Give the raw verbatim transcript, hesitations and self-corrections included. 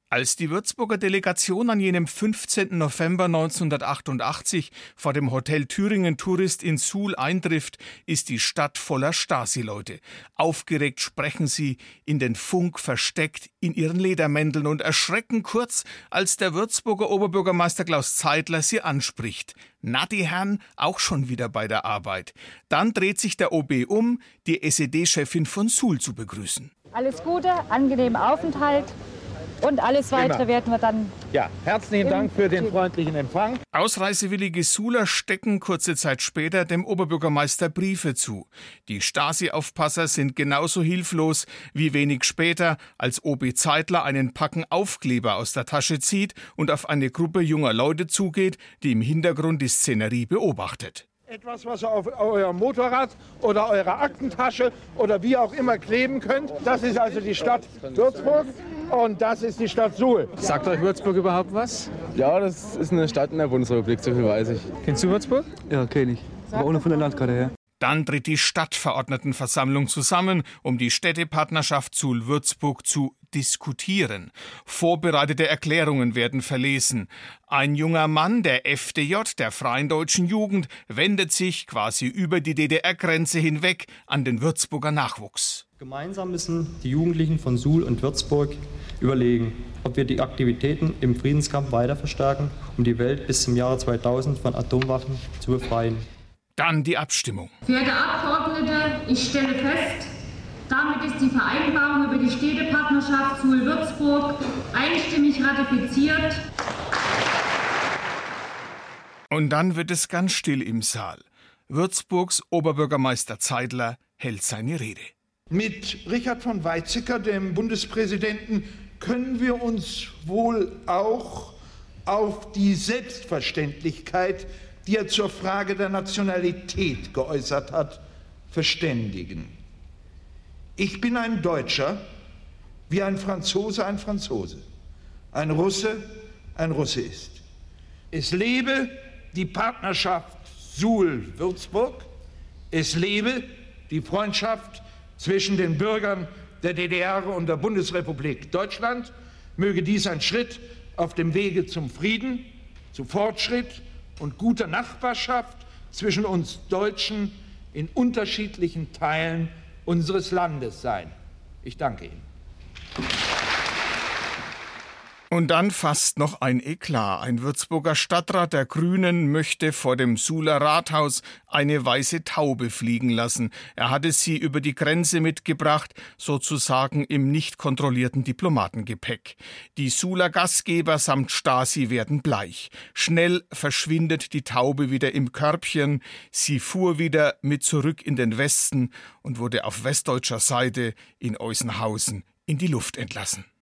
Als die Würzburger Delegation an jenem fünfzehnten November neunzehnhundertachtundachtzig vor dem Hotel Thüringen Tourist in Suhl eintrifft, ist die Stadt voller Stasi-Leute. Aufgeregt sprechen sie, in den Funk versteckt, in ihren Ledermänteln und erschrecken kurz, als der Würzburger Oberbürgermeister Klaus Zeidler sie anspricht. Na, die Herren, auch schon wieder bei der Arbeit. Dann dreht sich der O B um, die S E D-Chefin von Suhl zu begrüßen. Alles Gute, angenehmen Aufenthalt. Und alles Weitere Immer. werden wir dann... Ja, herzlichen Dank für den freundlichen Empfang. Ausreisewillige Suhler stecken kurze Zeit später dem Oberbürgermeister Briefe zu. Die Stasi-Aufpasser sind genauso hilflos wie wenig später, als O B Zeidler einen Packen Aufkleber aus der Tasche zieht und auf eine Gruppe junger Leute zugeht, die im Hintergrund die Szenerie beobachtet. Etwas, was ihr auf eurem Motorrad oder eurer Aktentasche oder wie auch immer kleben könnt. Das ist also die Stadt Würzburg und das ist die Stadt Suhl. Sagt euch Würzburg überhaupt was? Ja, das ist eine Stadt in der Bundesrepublik, so viel weiß ich. Kennst du Würzburg? Ja, kenne ich. Aber ohne von der Landkarte her. Dann tritt die Stadtverordnetenversammlung zusammen, um die Städtepartnerschaft Suhl-Würzburg zu diskutieren. Vorbereitete Erklärungen werden verlesen. Ein junger Mann der F D J, der Freien Deutschen Jugend, wendet sich quasi über die D D R-Grenze hinweg an den Würzburger Nachwuchs. Gemeinsam müssen die Jugendlichen von Suhl und Würzburg überlegen, ob wir die Aktivitäten im Friedenskampf weiter verstärken, um die Welt bis zum Jahre zweitausend von Atomwaffen zu befreien. Dann die Abstimmung. Verehrte Abgeordnete, ich stelle fest, damit ist die Vereinbarung über die Städtepartnerschaft Suhl-Würzburg einstimmig ratifiziert. Und dann wird es ganz still im Saal. Würzburgs Oberbürgermeister Zeidler hält seine Rede. Mit Richard von Weizsäcker, dem Bundespräsidenten, können wir uns wohl auch auf die Selbstverständlichkeit, die er zur Frage der Nationalität geäußert hat, verständigen. Ich bin ein Deutscher, wie ein Franzose ein Franzose, ein Russe ein Russe ist. Es lebe die Partnerschaft Suhl-Würzburg, es lebe die Freundschaft zwischen den Bürgern der D D R und der Bundesrepublik Deutschland. Möge dies ein Schritt auf dem Wege zum Frieden, zu Fortschritt und guter Nachbarschaft zwischen uns Deutschen in unterschiedlichen Teilen unseres Landes sein. Ich danke Ihnen. Und dann fast noch ein Eklat. Ein Würzburger Stadtrat der Grünen möchte vor dem Suhler Rathaus eine weiße Taube fliegen lassen. Er hatte sie über die Grenze mitgebracht, sozusagen im nicht kontrollierten Diplomatengepäck. Die Suhler Gastgeber samt Stasi werden bleich. Schnell verschwindet die Taube wieder im Körbchen. Sie fuhr wieder mit zurück in den Westen und wurde auf westdeutscher Seite in Eusenhausen in die Luft entlassen.